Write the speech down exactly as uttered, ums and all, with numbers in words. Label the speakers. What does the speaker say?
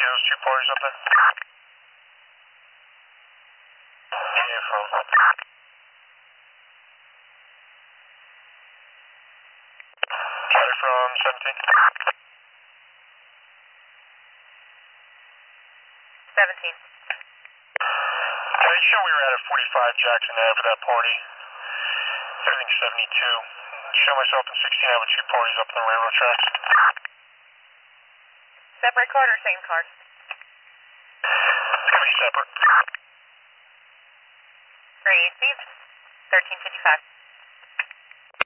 Speaker 1: those two parties up there? Yeah, from. Charlie from seventeen.
Speaker 2: seventeen.
Speaker 1: Okay, you show we were at a forty-five Jackson Ave for that party. Everything's seventy-two. Show myself in sixteen Ave with two parties up on the railroad tracks.
Speaker 2: Separate card or same card?
Speaker 1: It's going to be separate.
Speaker 2: Received. thirteen fifty-five.